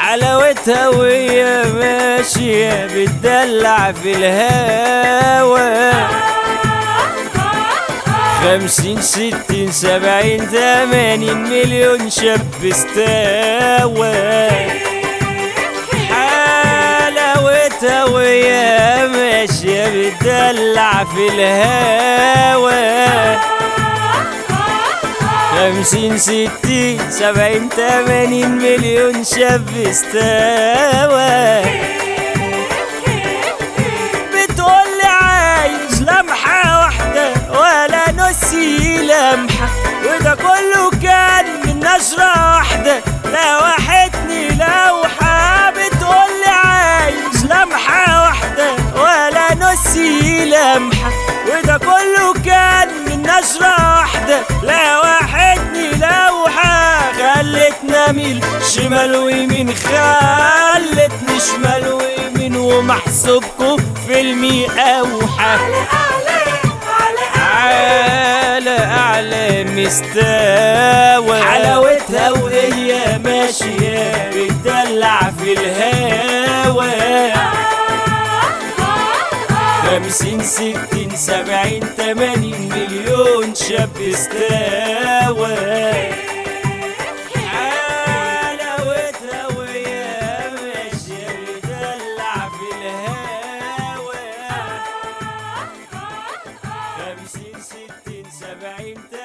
حلاوتها وهي ماشية بتدلع في الهوا، 50 60 70 80 مليون شاب استوى. حلاوتها وهي ماشية بتدلع في الهوا، 50 60 70 80 مليون شاب استوى. بتقولي عايز لمحة واحدة ولا نصي لمحة، وده كله كان من نشرة واحدة لوحتني لوحة. بتقولي عايز لمحة واحدة ولا نصي لمحة، وده كله كان من نشرة واحدة لوحتني لوحة. خلتني اميل شمال ويمين، خلتني شمال ويمين، ومحسوبكم فيلمي اوحى. على اعلى مستوى، حلاوتها وهي ماشية بتدلع في الهوا، 50 60 70 80 مليون شاب استوى. حلاوتها وهي ماشية بتدلع في الهوا، 50 60 70